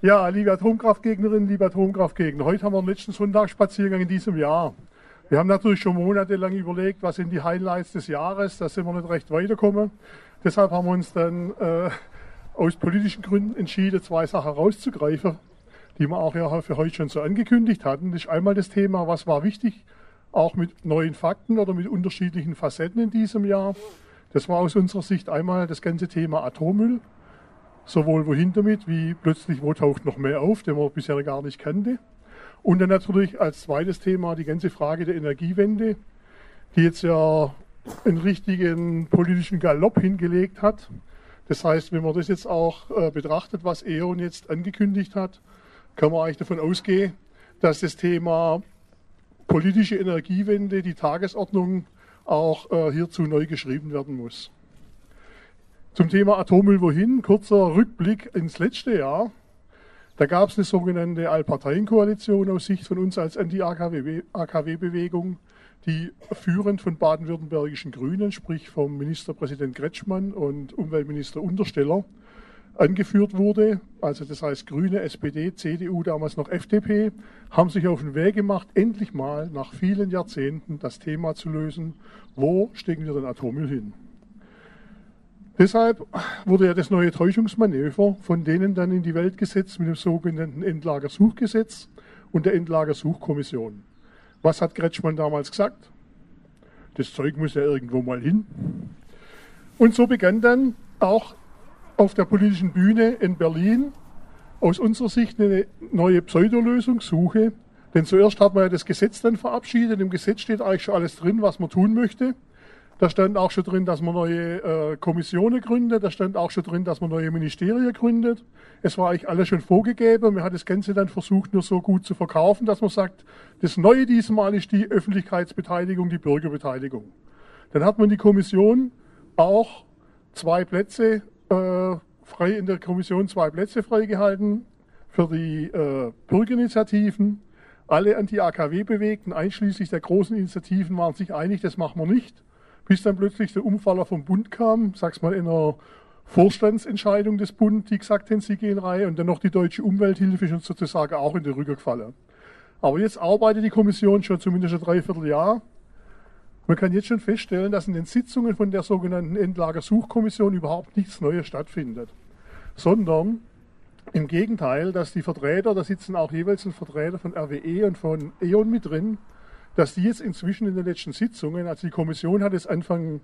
Ja, liebe Atomkraftgegnerinnen, liebe Atomkraftgegner, heute haben wir den letzten Sonntagsspaziergang in diesem Jahr. Wir haben natürlich schon monatelang überlegt, was sind die Highlights des Jahres, da sind wir nicht recht weitergekommen. Deshalb haben wir uns dann aus politischen Gründen entschieden, zwei Sachen rauszugreifen, die wir auch ja für heute schon so angekündigt hatten. Das ist einmal das Thema, was war wichtig, auch mit neuen Fakten oder mit unterschiedlichen Facetten in diesem Jahr. Das war aus unserer Sicht einmal das ganze Thema Atommüll. Sowohl wohin damit, wie plötzlich wo taucht noch mehr auf, den man bisher gar nicht kannte. Und dann natürlich als zweites Thema die ganze Frage der Energiewende, die jetzt ja einen richtigen politischen Galopp hingelegt hat. Das heißt, wenn man das jetzt auch betrachtet, was E.ON jetzt angekündigt hat, kann man eigentlich davon ausgehen, dass das Thema politische Energiewende, die Tagesordnung auch hierzu neu geschrieben werden muss. Zum Thema Atommüll wohin, kurzer Rückblick ins letzte Jahr. Da gab es eine sogenannte Allparteienkoalition aus Sicht von uns als Anti-AKW-Bewegung, die führend von baden-württembergischen Grünen, sprich vom Ministerpräsident Kretschmann und Umweltminister Untersteller, angeführt wurde. Also das heißt Grüne, SPD, CDU, damals noch FDP, haben sich auf den Weg gemacht, endlich mal nach vielen Jahrzehnten das Thema zu lösen, wo stecken wir den Atommüll hin. Deshalb wurde ja das neue Täuschungsmanöver von denen dann in die Welt gesetzt mit dem sogenannten Endlagersuchgesetz und der Endlagersuchkommission. Was hat Kretschmann damals gesagt? Das Zeug muss ja irgendwo mal hin. Und so begann dann auch auf der politischen Bühne in Berlin aus unserer Sicht eine neue Pseudolösungssuche. Denn zuerst hat man ja das Gesetz dann verabschiedet. Im Gesetz steht eigentlich schon alles drin, was man tun möchte. Da stand auch schon drin, dass man neue Kommissionen gründet. Da stand auch schon drin, dass man neue Ministerien gründet. Es war eigentlich alles schon vorgegeben. Man hat das Ganze dann versucht, nur so gut zu verkaufen, dass man sagt, das Neue diesmal ist die Öffentlichkeitsbeteiligung, die Bürgerbeteiligung. Dann hat man die Kommission auch 2 Plätze frei in der Kommission 2 Plätze freigehalten für die Bürgerinitiativen. Alle Anti-AKW-Bewegten, einschließlich der großen Initiativen, waren sich einig, das machen wir nicht. Bis dann plötzlich der Umfaller vom Bund kam, sag's mal in einer Vorstandsentscheidung des Bundes, die gesagt haben, sie gehen rein, und dann noch die Deutsche Umwelthilfe ist uns sozusagen auch in die Rücken gefallen. Aber jetzt arbeitet die Kommission schon zumindest ein Dreivierteljahr. Man kann jetzt schon feststellen, dass in den Sitzungen von der sogenannten Endlagersuchkommission überhaupt nichts Neues stattfindet. Sondern im Gegenteil, dass die Vertreter, da sitzen auch jeweils ein Vertreter von RWE und von E.ON mit drin, dass die jetzt inzwischen in den letzten Sitzungen, also die Kommission hat es Anfang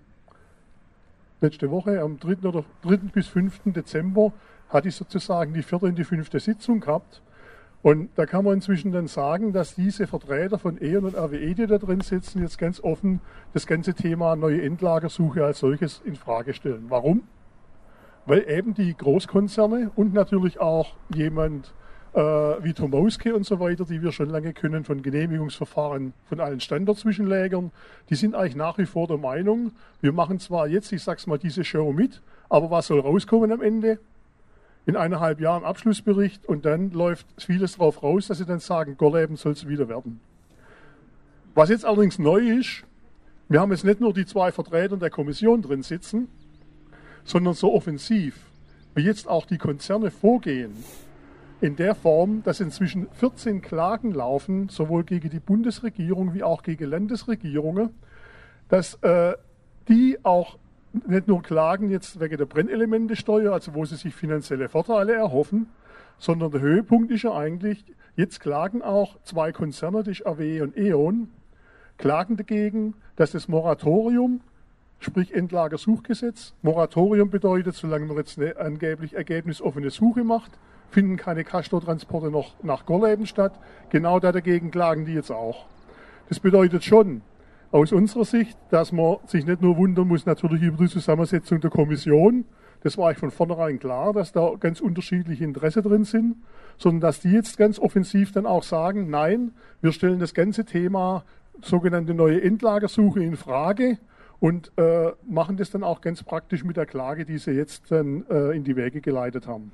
letzte Woche, am 3. bis 5. Dezember, hat die sozusagen die 4. und die 5. Sitzung gehabt. Und da kann man inzwischen dann sagen, dass diese Vertreter von E.ON und RWE, die da drin sitzen, jetzt ganz offen das ganze Thema neue Endlagersuche als solches in Frage stellen. Warum? Weil eben die Großkonzerne und natürlich auch jemand wie Tomowski und so weiter, die wir schon lange kennen von Genehmigungsverfahren von allen Standortzwischenlägern, die sind eigentlich nach wie vor der Meinung, wir machen zwar jetzt, ich sag's mal, diese Show mit, aber was soll rauskommen am Ende? In 1,5 Jahren Abschlussbericht, und dann läuft vieles drauf raus, dass sie dann sagen, Gorleben soll es wieder werden. Was jetzt allerdings neu ist, wir haben jetzt nicht nur die 2 Vertreter der Kommission drin sitzen, sondern so offensiv, wie jetzt auch die Konzerne vorgehen, in der Form, dass inzwischen 14 Klagen laufen, sowohl gegen die Bundesregierung wie auch gegen Landesregierungen, dass die auch nicht nur klagen jetzt wegen der Brennelementesteuer, also wo sie sich finanzielle Vorteile erhoffen, sondern der Höhepunkt ist ja eigentlich, jetzt klagen auch 2 Konzerne, das ist RWE und E.ON, klagen dagegen, dass das Moratorium, sprich Endlagersuchgesetz, Moratorium bedeutet, solange man jetzt eine angeblich ergebnisoffene Suche macht, finden keine Castortransporte noch nach Gorleben statt. Genau dagegen klagen die jetzt auch. Das bedeutet schon aus unserer Sicht, dass man sich nicht nur wundern muss natürlich über die Zusammensetzung der Kommission, das war eigentlich von vornherein klar, dass da ganz unterschiedliche Interessen drin sind, sondern dass die jetzt ganz offensiv dann auch sagen, nein, wir stellen das ganze Thema sogenannte neue Endlagersuche in Frage und machen das dann auch ganz praktisch mit der Klage, die sie jetzt dann in die Wege geleitet haben.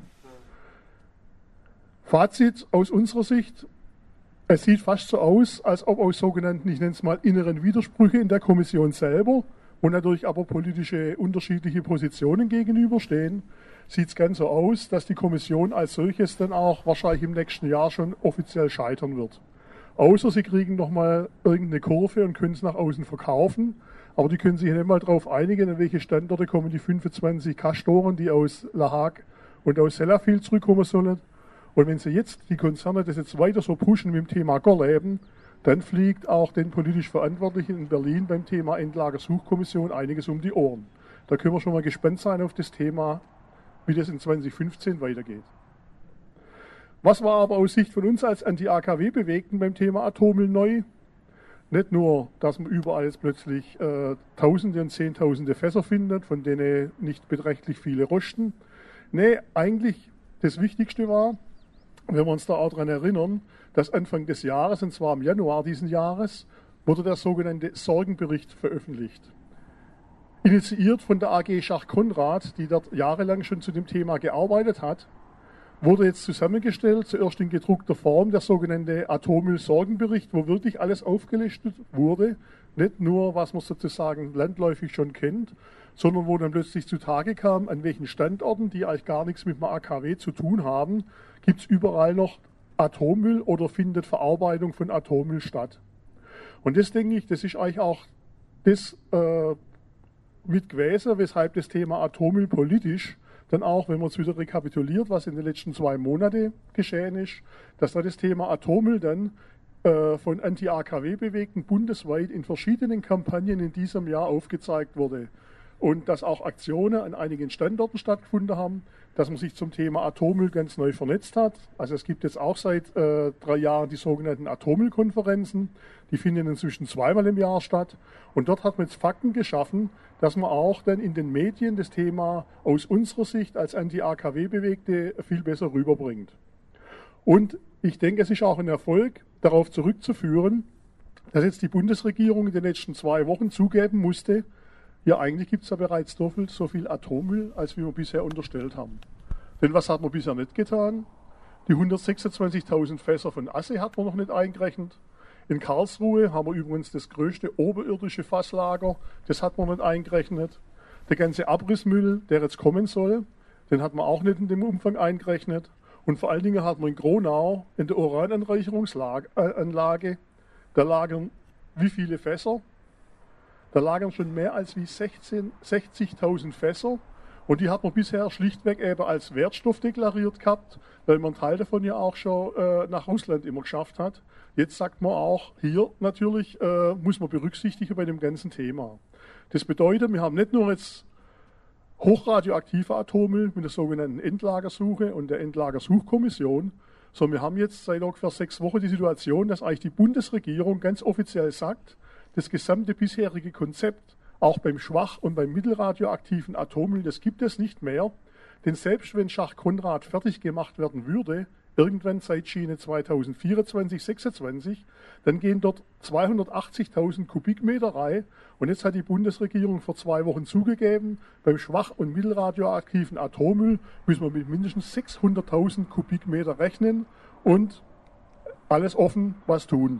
Fazit aus unserer Sicht, es sieht fast so aus, als ob aus sogenannten, ich nenne es mal, inneren Widersprüche in der Kommission selber, und natürlich aber politische unterschiedliche Positionen gegenüberstehen, sieht es ganz so aus, dass die Kommission als solches dann auch wahrscheinlich im nächsten Jahr schon offiziell scheitern wird. Außer sie kriegen nochmal irgendeine Kurve und können es nach außen verkaufen. Aber die können sich nicht mal darauf einigen, an welche Standorte kommen die 25 Castoren, die aus La Hague und aus Sellafield zurückkommen sollen. Und wenn sie jetzt, die Konzerne, das jetzt weiter so pushen mit dem Thema Gorleben, dann fliegt auch den politisch Verantwortlichen in Berlin beim Thema Endlagersuchkommission einiges um die Ohren. Da können wir schon mal gespannt sein auf das Thema, wie das in 2015 weitergeht. Was war aber aus Sicht von uns als Anti-AKW-Bewegten beim Thema Atommüll neu? Nicht nur, dass man überall jetzt plötzlich Tausende und Zehntausende Fässer findet, von denen nicht beträchtlich viele rosten. Nee, eigentlich das Wichtigste war, wenn wir uns da auch daran erinnern, dass Anfang des Jahres, und zwar im Januar diesen Jahres, wurde der sogenannte Sorgenbericht veröffentlicht. Initiiert von der AG Schach-Konrad, die dort jahrelang schon zu dem Thema gearbeitet hat, wurde jetzt zusammengestellt, zuerst in gedruckter Form, der sogenannte Atommüll-Sorgenbericht, wo wirklich alles aufgelistet wurde. Nicht nur, was man sozusagen landläufig schon kennt, sondern wo dann plötzlich zutage kam, an welchen Standorten, die eigentlich gar nichts mit dem AKW zu tun haben, gibt es überall noch Atommüll oder findet Verarbeitung von Atommüll statt. Und das denke ich, das ist eigentlich auch das mit gewesen, weshalb das Thema Atommüll politisch dann auch, wenn man es wieder rekapituliert, was in den letzten 2 Monaten geschehen ist, dass da das Thema Atommüll dann von Anti-AKW-Bewegten bundesweit in verschiedenen Kampagnen in diesem Jahr aufgezeigt wurde. Und dass auch Aktionen an einigen Standorten stattgefunden haben, dass man sich zum Thema Atommüll ganz neu vernetzt hat. Also es gibt jetzt auch seit 3 Jahren die sogenannten Atommüllkonferenzen. Die finden inzwischen 2-mal im Jahr statt. Und dort hat man jetzt Fakten geschaffen, dass man auch dann in den Medien das Thema aus unserer Sicht als Anti-AKW-Bewegte viel besser rüberbringt. Und ich denke, es ist auch ein Erfolg, darauf zurückzuführen, dass jetzt die Bundesregierung in den letzten 2 Wochen zugeben musste, ja, eigentlich gibt es ja bereits doppelt so viel Atommüll, als wir bisher unterstellt haben. Denn was hat man bisher nicht getan? Die 126.000 Fässer von Asse hat man noch nicht eingerechnet. In Karlsruhe haben wir übrigens das größte oberirdische Fasslager, das hat man nicht eingerechnet. Der ganze Abrissmüll, der jetzt kommen soll, den hat man auch nicht in dem Umfang eingerechnet. Und vor allen Dingen hat man in Gronau in der Urananreicherungsanlage, da lagern wie viele Fässer? Da lagern schon mehr als wie 60.000 Fässer und die hat man bisher schlichtweg eben als Wertstoff deklariert gehabt, weil man einen Teil davon ja auch schon nach Russland immer geschafft hat. Jetzt sagt man auch, hier natürlich muss man berücksichtigen bei dem ganzen Thema. Das bedeutet, wir haben nicht nur jetzt hochradioaktive Atommüll mit der sogenannten Endlagersuche und der Endlagersuchkommission, sondern wir haben jetzt seit ungefähr 6 Wochen die Situation, dass eigentlich die Bundesregierung ganz offiziell sagt, das gesamte bisherige Konzept, auch beim schwach- und beim mittelradioaktiven Atommüll, das gibt es nicht mehr. Denn selbst wenn Schach-Konrad fertig gemacht werden würde, irgendwann Zeitschiene 2024, 2026, dann gehen dort 280.000 Kubikmeter rein. Und jetzt hat die Bundesregierung vor 2 Wochen zugegeben, beim schwach- und mittelradioaktiven Atommüll müssen wir mit mindestens 600.000 Kubikmeter rechnen und alles offen, was tun.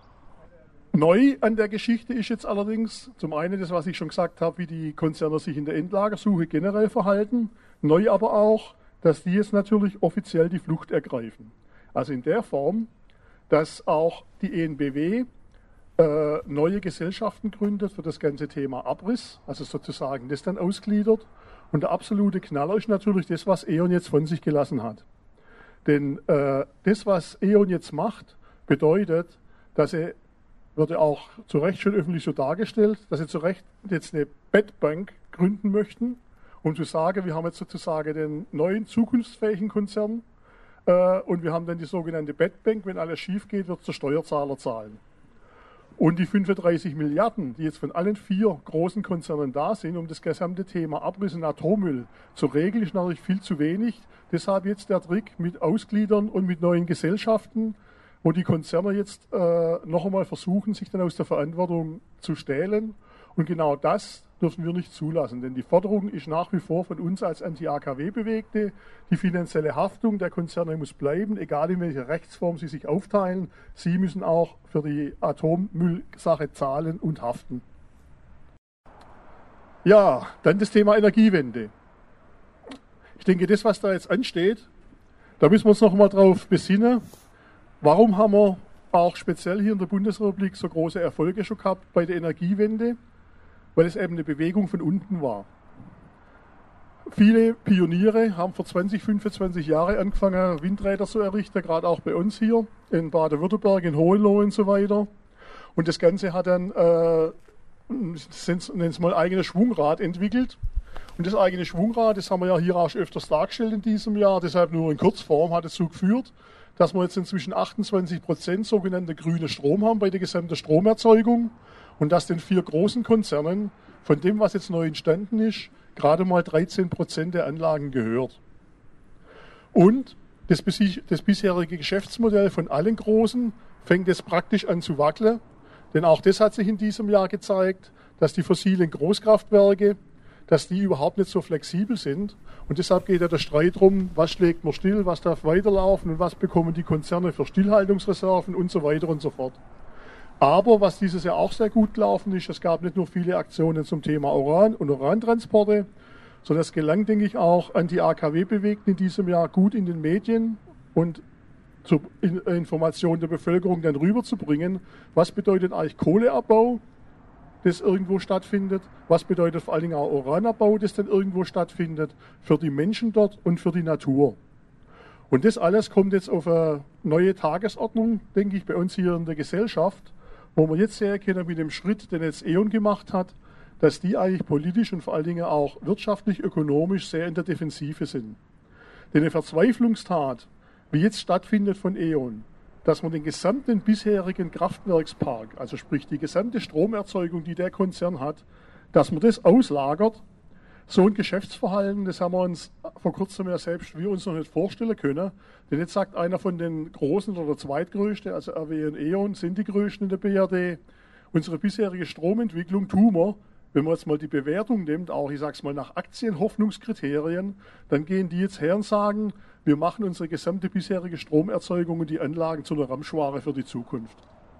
Neu an der Geschichte ist jetzt allerdings zum einen das, was ich schon gesagt habe, wie die Konzerne sich in der Endlagersuche generell verhalten. Neu aber auch, dass die jetzt natürlich offiziell die Flucht ergreifen. Also in der Form, dass auch die EnBW neue Gesellschaften gründet für das ganze Thema Abriss, also sozusagen das dann ausgliedert. Und der absolute Knaller ist natürlich das, was E.ON jetzt von sich gelassen hat. Denn das, was E.ON jetzt macht, bedeutet, dass er wird ja auch zu Recht schon öffentlich so dargestellt, dass sie zu Recht jetzt eine Bettbank gründen möchten, um zu sagen, wir haben jetzt sozusagen den neuen zukunftsfähigen Konzern und wir haben dann die sogenannte Bettbank, wenn alles schief geht, wird der Steuerzahler zahlen. Und die 35 Milliarden, die jetzt von allen 4 großen Konzernen da sind, um das gesamte Thema Abriss und Atommüll zu regeln, ist natürlich viel zu wenig. Deshalb jetzt der Trick mit Ausgliedern und mit neuen Gesellschaften, wo die Konzerne jetzt noch einmal versuchen, sich dann aus der Verantwortung zu stehlen. Und genau das dürfen wir nicht zulassen, denn die Forderung ist nach wie vor von uns als Anti-AKW-Bewegte, die finanzielle Haftung der Konzerne muss bleiben, egal in welcher Rechtsform sie sich aufteilen. Sie müssen auch für die Atommüllsache zahlen und haften. Ja, dann das Thema Energiewende. Ich denke, das, was da jetzt ansteht, da müssen wir uns noch mal drauf besinnen. Warum haben wir auch speziell hier in der Bundesrepublik so große Erfolge schon gehabt bei der Energiewende? Weil es eben eine Bewegung von unten war. Viele Pioniere haben vor 20, 25 Jahren angefangen, Windräder zu errichten, gerade auch bei uns hier in Baden-Württemberg, in Hohenlohe und so weiter. Und das Ganze hat dann, nennen es mal, eigenes Schwungrad entwickelt. Und das eigene Schwungrad, das haben wir ja hier auch schon öfters dargestellt in diesem Jahr, deshalb nur in Kurzform, hat dazu geführt, dass wir jetzt inzwischen 28% sogenannte grüne Strom haben bei der gesamten Stromerzeugung und dass den 4 großen Konzernen von dem, was jetzt neu entstanden ist, gerade mal 13% der Anlagen gehört. Und das bisherige Geschäftsmodell von allen Großen fängt jetzt praktisch an zu wackeln, denn auch das hat sich in diesem Jahr gezeigt, dass die fossilen Großkraftwerke, dass die überhaupt nicht so flexibel sind. Und deshalb geht ja der Streit darum, was schlägt man still, was darf weiterlaufen und was bekommen die Konzerne für Stillhaltungsreserven und so weiter und so fort. Aber was dieses Jahr auch sehr gut gelaufen ist, es gab nicht nur viele Aktionen zum Thema Uran und Urantransporte, sondern es gelang, denke ich, auch an die AKW-Bewegten in diesem Jahr gut in den Medien und zur Information der Bevölkerung dann rüberzubringen. Was bedeutet eigentlich Kohleabbau, das irgendwo stattfindet? Was bedeutet vor allen Dingen auch Uranabbau, das dann irgendwo stattfindet, für die Menschen dort und für die Natur? Und das alles kommt jetzt auf eine neue Tagesordnung, denke ich, bei uns hier in der Gesellschaft, wo wir jetzt sehen können mit dem Schritt, den jetzt E.ON gemacht hat, dass die eigentlich politisch und vor allen Dingen auch wirtschaftlich, ökonomisch sehr in der Defensive sind. Denn eine Verzweiflungstat, wie jetzt stattfindet von E.ON, dass man den gesamten bisherigen Kraftwerkspark, also sprich die gesamte Stromerzeugung, die der Konzern hat, dass man das auslagert, so ein Geschäftsverhalten, das haben wir uns vor kurzem ja selbst wir uns noch nicht vorstellen können. Denn jetzt sagt einer von den Großen oder der Zweitgrößte, also RWE und E.ON sind die Größten in der BRD. Unsere bisherige Stromentwicklung tun wir, wenn man jetzt mal die Bewertung nimmt, auch ich sag's mal nach Aktienhoffnungskriterien, dann gehen die jetzt her und sagen, wir machen unsere gesamte bisherige Stromerzeugung und die Anlagen zu einer Ramschware für die Zukunft.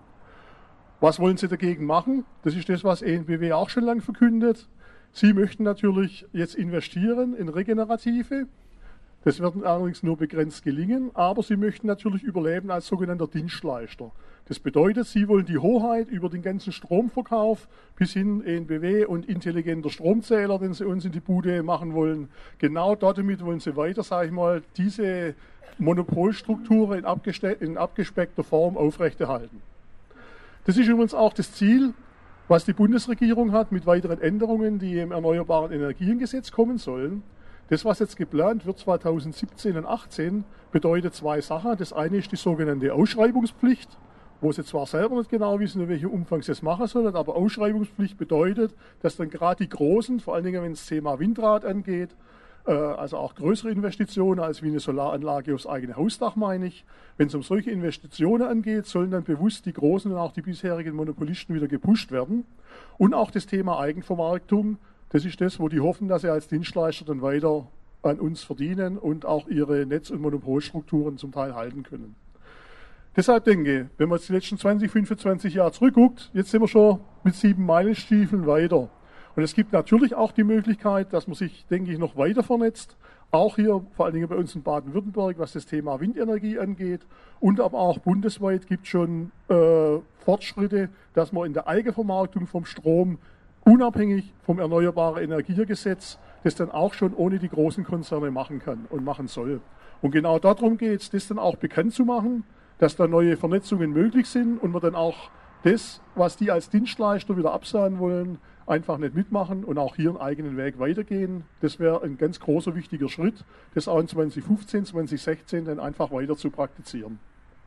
Was wollen sie dagegen machen? Das ist das, was EnBW auch schon lange verkündet. Sie möchten natürlich jetzt investieren in Regenerative. Das wird allerdings nur begrenzt gelingen, aber Sie möchten natürlich überleben als sogenannter Dienstleister. Das bedeutet, Sie wollen die Hoheit über den ganzen Stromverkauf bis hin EnBW und intelligenter Stromzähler, den Sie uns in die Bude machen wollen. Genau damit wollen Sie weiter, sage ich mal, diese Monopolstruktur in abgespeckter Form aufrechterhalten. Das ist übrigens auch das Ziel, was die Bundesregierung hat mit weiteren Änderungen, die im Erneuerbaren Energiengesetz kommen sollen. Das, was jetzt geplant wird 2017 und 2018, bedeutet 2 Sachen. Das eine ist die sogenannte Ausschreibungspflicht, wo sie zwar selber nicht genau wissen, in welchem Umfang sie es machen sollen, aber Ausschreibungspflicht bedeutet, dass dann gerade die Großen, vor allen Dingen wenn es das Thema Windrad angeht, also auch größere Investitionen als wie eine Solaranlage aufs eigene Hausdach, meine ich. Wenn es um solche Investitionen angeht, sollen dann bewusst die Großen und auch die bisherigen Monopolisten wieder gepusht werden. Und auch das Thema Eigenvermarktung, das ist das, wo die hoffen, dass sie als Dienstleister dann weiter an uns verdienen und auch ihre Netz- und Monopolstrukturen zum Teil halten können. Deshalb denke ich, wenn man jetzt die letzten 20, 25 Jahre zurückguckt, jetzt sind wir schon mit 7 Meilenstiefeln weiter. Und es gibt natürlich auch die Möglichkeit, dass man sich, denke ich, noch weiter vernetzt. Auch hier, vor allen Dingen bei uns in Baden-Württemberg, was das Thema Windenergie angeht. Und aber auch bundesweit gibt es schon Fortschritte, dass man in der Eigenvermarktung vom Strom unabhängig vom Erneuerbaren Energiegesetz das dann auch schon ohne die großen Konzerne machen kann und machen soll. Und genau darum geht es, das dann auch bekannt zu machen, dass da neue Vernetzungen möglich sind und wir dann auch das, was die als Dienstleister wieder absagen wollen, einfach nicht mitmachen und auch hier einen eigenen Weg weitergehen. Das wäre ein ganz großer, wichtiger Schritt, das auch in 2015, 2016 dann einfach weiter zu praktizieren.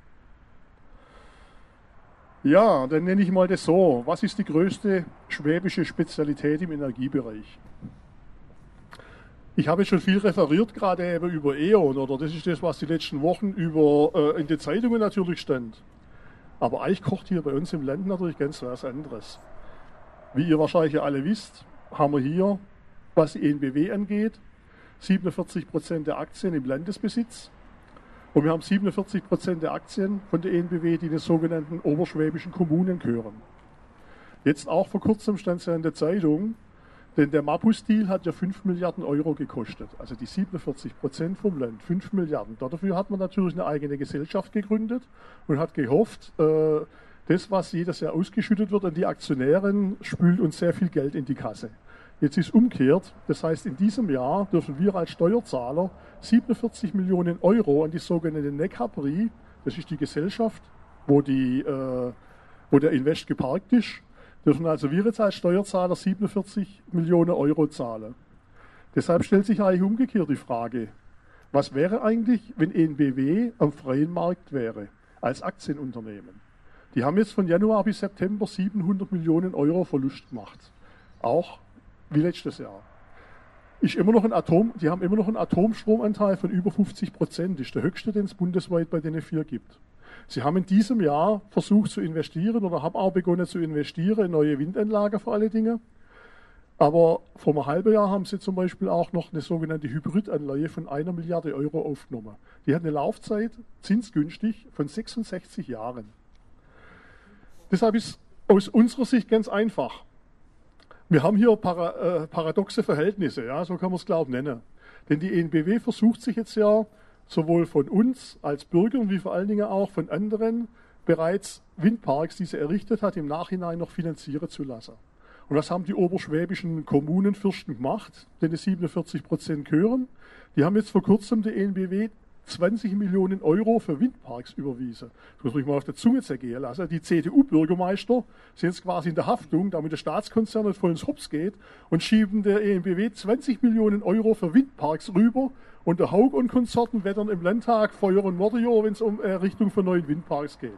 Ja, dann nenne ich mal das so. Was ist die größte schwäbische Spezialität im Energiebereich? Ich habe schon viel referiert, gerade eben über E.ON, oder das ist das, was die letzten Wochen in den Zeitungen natürlich stand. Aber eigentlich kocht hier bei uns im Land natürlich ganz was anderes. Wie ihr wahrscheinlich alle wisst, haben wir hier, was die EnBW angeht, 47% der Aktien im Landesbesitz. Und wir haben 47% der Aktien von der EnBW, die den sogenannten oberschwäbischen Kommunen gehören. Jetzt auch vor kurzem stand es ja in der Zeitung, Denn der Mappus-Deal hat ja 5 Milliarden Euro gekostet, also die 47% vom Land, 5 Milliarden. Dafür hat man natürlich eine eigene Gesellschaft gegründet und hat gehofft, das, was jedes Jahr ausgeschüttet wird an die Aktionären, spült uns sehr viel Geld in die Kasse. Jetzt ist umgekehrt, das heißt, in diesem Jahr dürfen wir als Steuerzahler 47 Millionen Euro an die sogenannte Neckarbree, das ist die Gesellschaft, wo der Invest geparkt ist, dürfen also wir jetzt als Steuerzahler 47 Millionen Euro zahlen. Deshalb stellt sich eigentlich umgekehrt die Frage, was wäre eigentlich, wenn EnBW am freien Markt wäre, als Aktienunternehmen? Die haben jetzt von Januar bis September 700 Millionen Euro Verlust gemacht. Auch wie letztes Jahr. Die haben immer noch einen Atomstromanteil von über 50%. Ist der höchste, den es bundesweit bei den 4 gibt. Sie haben in diesem Jahr versucht zu investieren oder haben auch begonnen zu investieren in neue Windanlagen vor alle Dinge. Aber vor einem halben Jahr haben sie zum Beispiel auch noch eine sogenannte Hybridanleihe von 1 Milliarde Euro aufgenommen. Die hat eine Laufzeit, zinsgünstig, von 66 Jahren. Deshalb ist aus unserer Sicht ganz einfach. Wir haben hier paradoxe Verhältnisse, ja, so kann man es glaube ich nennen. Denn die EnBW versucht sich jetzt ja sowohl von uns als Bürgern wie vor allen Dingen auch von anderen bereits Windparks, die sie errichtet hat, im Nachhinein noch finanzieren zu lassen. Und was haben die oberschwäbischen Kommunenfürsten gemacht, denen 47% gehören? Die haben jetzt vor kurzem der EnBW 20 Millionen Euro für Windparks überwiesen. Das muss man sich mal auf der Zunge zergehen lassen. Die CDU-Bürgermeister sind jetzt quasi in der Haftung, damit der Staatskonzern nicht voll ins Hops geht und schieben der EnBW 20 Millionen Euro für Windparks rüber und der Haug und Konsorten wettern im Landtag Feuer und Mordio, wenn es um Errichtung von neuen Windparks geht.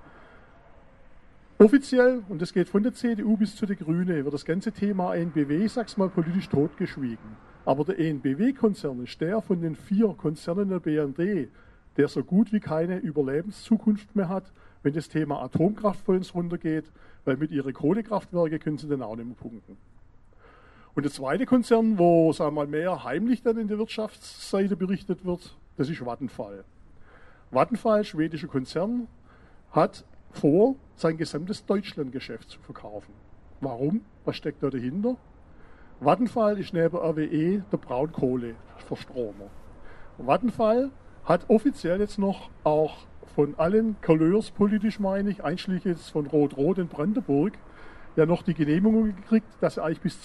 Offiziell, und das geht von der CDU bis zu der Grüne, wird das ganze Thema EnBW, ich sag's mal, politisch totgeschwiegen. Aber der EnBW-Konzern ist der von den 4 Konzernen der BND, der so gut wie keine Überlebenszukunft mehr hat, wenn das Thema Atomkraft vor uns runtergeht, weil mit ihren Kohlekraftwerken können sie dann auch nicht mehr punkten. Und der zweite Konzern, wo sagen wir mal, mehr heimlich dann in der Wirtschaftsseite berichtet wird, das ist Vattenfall. Vattenfall, schwedischer Konzern, hat vor, sein gesamtes Deutschlandgeschäft zu verkaufen. Warum? Was steckt da dahinter? Vattenfall ist neben RWE der Braunkohleverstromer. Vattenfall hat offiziell jetzt noch auch von allen Couleurs, politisch meine ich, einschließlich jetzt von Rot-Rot in Brandenburg, ja noch die Genehmigung gekriegt, dass sie eigentlich bis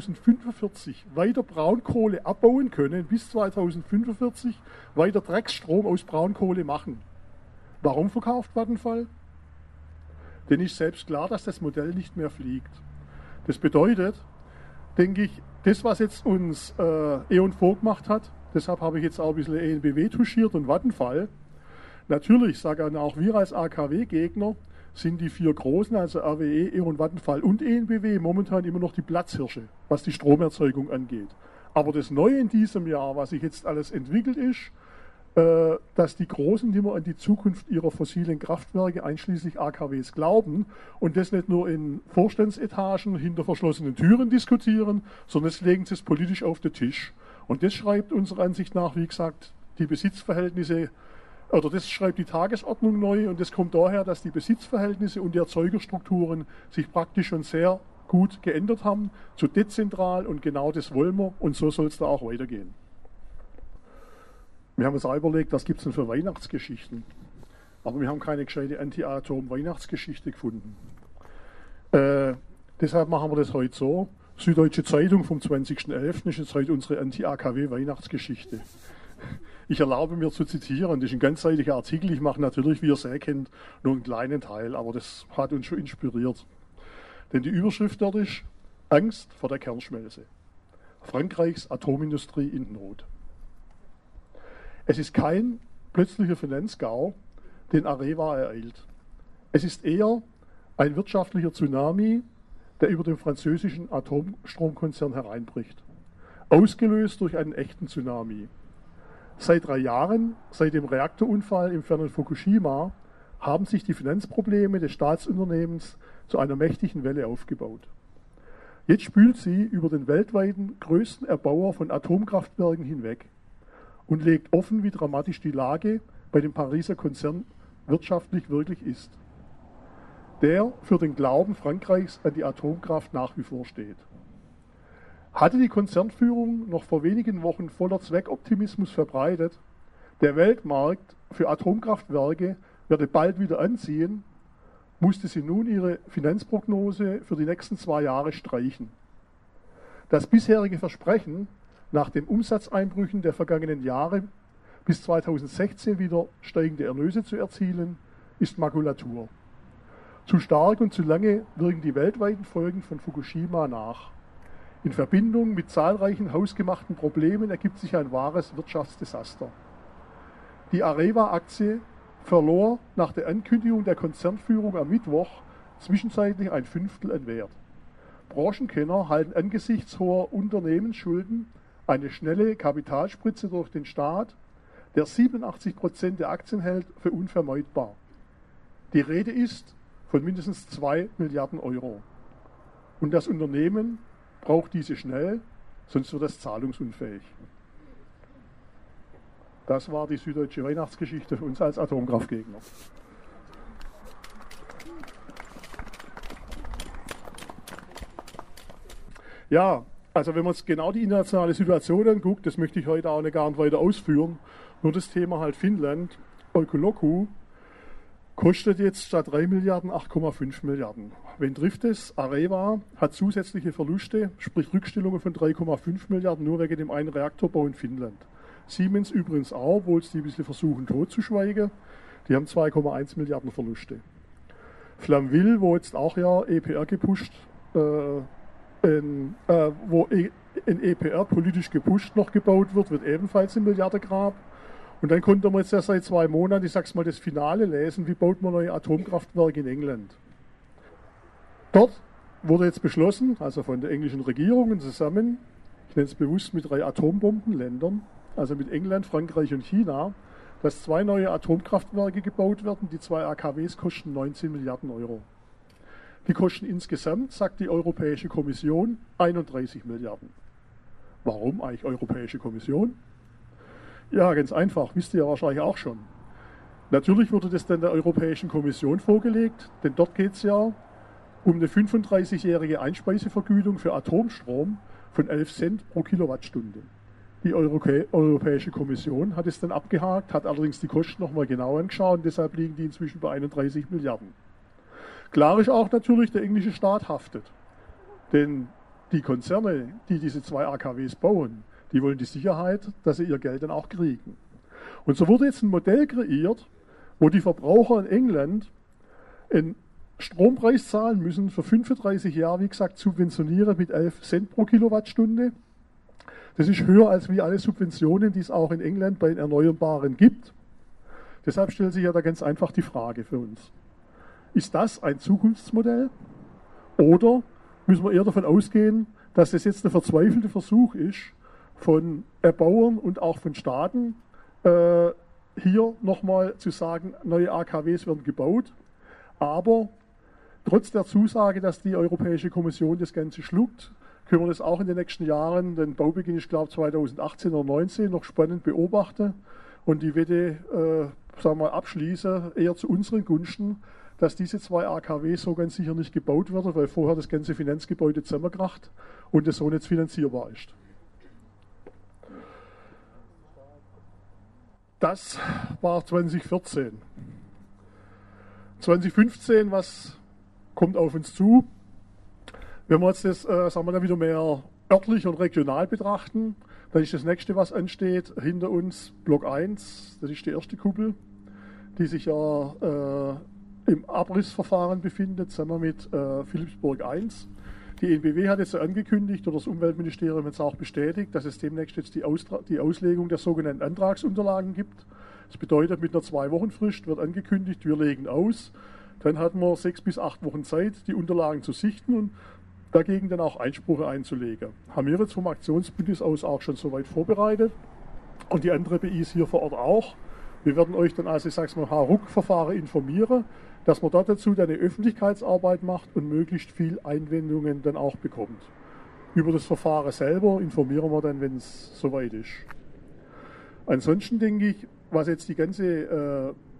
2045 weiter Braunkohle abbauen können, bis 2045 weiter Drecksstrom aus Braunkohle machen. Warum verkauft Vattenfall? Denn ist selbst klar, dass das Modell nicht mehr fliegt. Das bedeutet, denke ich, das, was jetzt uns E.ON vorgemacht hat, deshalb habe ich jetzt auch ein bisschen EnBW touchiert und Vattenfall. Natürlich, sagen auch wir als AKW-Gegner, sind die 4 Großen, also RWE, E.ON, Vattenfall und EnBW, momentan immer noch die Platzhirsche, was die Stromerzeugung angeht. Aber das Neue in diesem Jahr, was sich jetzt alles entwickelt ist, dass die Großen nicht mehr an die Zukunft ihrer fossilen Kraftwerke, einschließlich AKWs, glauben und das nicht nur in Vorstandsetagen hinter verschlossenen Türen diskutieren, sondern das legen sie es politisch auf den Tisch. Und das schreibt unserer Ansicht nach, wie gesagt, die Besitzverhältnisse, oder das schreibt die Tagesordnung neu und das kommt daher, dass die Besitzverhältnisse und die Erzeugerstrukturen sich praktisch schon sehr gut geändert haben, zu dezentral, und genau das wollen wir und so soll es da auch weitergehen. Wir haben uns auch überlegt, was gibt es denn für Weihnachtsgeschichten? Aber wir haben keine gescheite Anti-Atom-Weihnachtsgeschichte gefunden. Deshalb machen wir das heute so. Süddeutsche Zeitung vom 20.11. ist jetzt heute unsere Anti-AKW-Weihnachtsgeschichte. Ich erlaube mir zu zitieren, das ist ein ganzseitiger Artikel. Ich mache natürlich, wie ihr sehr kennt, nur einen kleinen Teil, aber das hat uns schon inspiriert. Denn die Überschrift dort ist Angst vor der Kernschmelze. Frankreichs Atomindustrie in Not. Es ist kein plötzlicher Finanzgau, den Areva ereilt. Es ist eher ein wirtschaftlicher Tsunami, der über den französischen Atomstromkonzern hereinbricht. Ausgelöst durch einen echten Tsunami. Seit 3 Jahren, seit dem Reaktorunfall im fernen Fukushima, haben sich die Finanzprobleme des Staatsunternehmens zu einer mächtigen Welle aufgebaut. Jetzt spült sie über den weltweiten größten Erbauer von Atomkraftwerken hinweg und legt offen, wie dramatisch die Lage bei dem Pariser Konzern wirtschaftlich wirklich ist, der für den Glauben Frankreichs an die Atomkraft nach wie vor steht. Hatte die Konzernführung noch vor wenigen Wochen voller Zweckoptimismus verbreitet, der Weltmarkt für Atomkraftwerke werde bald wieder anziehen, musste sie nun ihre Finanzprognose für die nächsten 2 Jahre streichen. Das bisherige Versprechen, nach den Umsatzeinbrüchen der vergangenen Jahre bis 2016 wieder steigende Erlöse zu erzielen, ist Makulatur. Zu stark und zu lange wirken die weltweiten Folgen von Fukushima nach. In Verbindung mit zahlreichen hausgemachten Problemen ergibt sich ein wahres Wirtschaftsdesaster. Die Areva-Aktie verlor nach der Ankündigung der Konzernführung am Mittwoch zwischenzeitlich 1/5 an Wert. Branchenkenner halten angesichts hoher Unternehmensschulden eine schnelle Kapitalspritze durch den Staat, der 87% der Aktien hält, für unvermeidbar. Die Rede ist von mindestens 2 Milliarden Euro. Und das Unternehmen braucht diese schnell, sonst wird es zahlungsunfähig. Das war die süddeutsche Weihnachtsgeschichte für uns als Atomkraftgegner. Ja, also wenn man uns genau die internationale Situation anguckt, das möchte ich heute auch gar nicht weiter ausführen, nur das Thema halt Finnland, Olkiluoto, kostet jetzt statt 3 Milliarden 8,5 Milliarden. Wen trifft es? Areva hat zusätzliche Verluste, sprich Rückstellungen von 3,5 Milliarden nur wegen dem einen Reaktorbau in Finnland. Siemens übrigens auch, obwohl es die ein bisschen versuchen totzuschweigen. Die haben 2,1 Milliarden Verluste. Flamanville, wo jetzt auch ja EPR gepusht, wo ein EPR politisch gepusht noch gebaut wird ebenfalls ein Milliardengrab. Und dann konnte man jetzt ja seit 2 Monaten, ich sag's mal, das Finale lesen, wie baut man neue Atomkraftwerke in England. Dort wurde jetzt beschlossen, also von der englischen Regierung zusammen, ich nenne es bewusst mit 3 Atombombenländern, also mit England, Frankreich und China, dass 2 neue Atomkraftwerke gebaut werden. Die 2 AKWs kosten 19 Milliarden Euro. Die kosten insgesamt, sagt die Europäische Kommission, 31 Milliarden. Warum eigentlich Europäische Kommission? Ja, ganz einfach, wisst ihr ja wahrscheinlich auch schon. Natürlich wurde das dann der Europäischen Kommission vorgelegt, denn dort geht es ja um eine 35-jährige Einspeisevergütung für Atomstrom von 11 Cent pro Kilowattstunde. Die Europäische Kommission hat es dann abgehakt, hat allerdings die Kosten nochmal genau angeschaut und deshalb liegen die inzwischen bei 31 Milliarden. Klar ist auch natürlich, der englische Staat haftet. Denn die Konzerne, die diese 2 AKWs bauen, die wollen die Sicherheit, dass sie ihr Geld dann auch kriegen. Und so wurde jetzt ein Modell kreiert, wo die Verbraucher in England einen Strompreis zahlen müssen für 35 Jahre, wie gesagt, subventionieren mit 11 Cent pro Kilowattstunde. Das ist höher als wie alle Subventionen, die es auch in England bei den Erneuerbaren gibt. Deshalb stellt sich ja da ganz einfach die Frage für uns. Ist das ein Zukunftsmodell? Oder müssen wir eher davon ausgehen, dass das jetzt der verzweifelte Versuch ist, von Erbauern und auch von Staaten hier nochmal zu sagen, neue AKWs werden gebaut, aber trotz der Zusage, dass die Europäische Kommission das Ganze schluckt, können wir das auch in den nächsten Jahren, den Baubeginn, ich glaube 2018 oder 2019, noch spannend beobachten und die Wette sagen wir, abschließen, eher zu unseren Gunsten, dass diese 2 AKW so ganz sicher nicht gebaut werden, weil vorher das ganze Finanzgebäude zusammenkracht und es so nicht finanzierbar ist. Das war 2014. 2015, was kommt auf uns zu? Wenn wir uns das sagen wir dann wieder mehr örtlich und regional betrachten, dann ist das nächste, was ansteht, hinter uns Block 1, das ist die erste Kuppel, die sich ja im Abrissverfahren befindet, zusammen mit Philippsburg 1. Die EnBW hat jetzt angekündigt, oder das Umweltministerium hat es auch bestätigt, dass es demnächst jetzt die Auslegung der sogenannten Antragsunterlagen gibt. Das bedeutet, mit einer 2-Wochen-Frist wird angekündigt, wir legen aus. Dann hat man 6 bis 8 Wochen Zeit, die Unterlagen zu sichten und dagegen dann auch Einsprüche einzulegen. Haben wir jetzt vom Aktionsbündnis aus auch schon soweit vorbereitet und die andere BIs hier vor Ort auch. Wir werden euch dann also, ich sage es mal, HRUC-Verfahren informieren, dass man dort dazu dann eine Öffentlichkeitsarbeit macht und möglichst viel Einwendungen dann auch bekommt. Über das Verfahren selber informieren wir dann, wenn es soweit ist. Ansonsten denke ich, was jetzt die ganze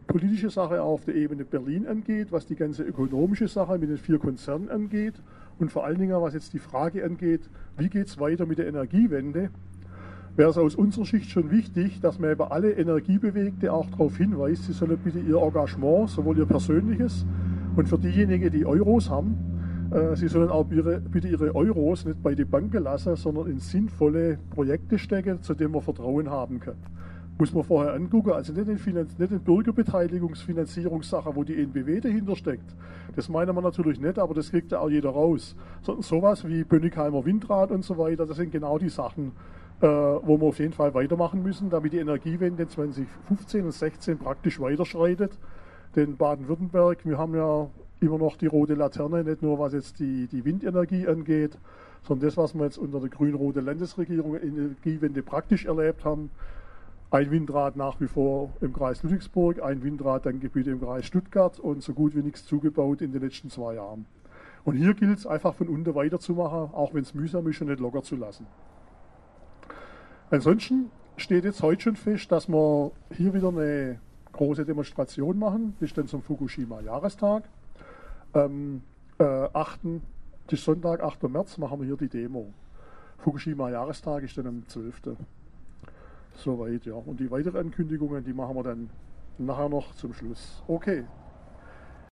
politische Sache auf der Ebene Berlin angeht, was die ganze ökonomische Sache mit den 4 Konzernen angeht und vor allen Dingen, was jetzt die Frage angeht, wie geht es weiter mit der Energiewende, wäre es aus unserer Sicht schon wichtig, dass man über alle Energiebewegte auch darauf hinweist, sie sollen bitte ihr Engagement, sowohl ihr persönliches und für diejenigen, die Euros haben, sie sollen auch bitte ihre Euros nicht bei den Banken lassen, sondern in sinnvolle Projekte stecken, zu denen man Vertrauen haben kann. Muss man vorher angucken, also nicht in Bürgerbeteiligungsfinanzierungssache, wo die NBW dahinter steckt. Das meinen wir natürlich nicht, aber das kriegt ja auch jeder raus. Sondern sowas wie Bönigheimer Windrad und so weiter, das sind genau die Sachen, wo wir auf jeden Fall weitermachen müssen, damit die Energiewende 2015 und 2016 praktisch weiterschreitet. Denn Baden-Württemberg, wir haben ja immer noch die rote Laterne, nicht nur was jetzt die Windenergie angeht, sondern das, was wir jetzt unter der grün-roten Landesregierung Energiewende praktisch erlebt haben. Ein Windrad nach wie vor im Kreis Ludwigsburg, ein Windrad-Gebiet im Kreis Stuttgart und so gut wie nichts zugebaut in den letzten 2 Jahren. Und hier gilt es einfach von unten weiterzumachen, auch wenn es mühsam ist und nicht locker zu lassen. Ansonsten steht jetzt heute schon fest, dass wir hier wieder eine große Demonstration machen. Das ist dann zum Fukushima-Jahrestag. Am 8. Das ist Sonntag, 8. März, machen wir hier die Demo. Fukushima-Jahrestag ist dann am 12. Soweit, ja. Und die weiteren Ankündigungen, die machen wir dann nachher noch zum Schluss. Okay.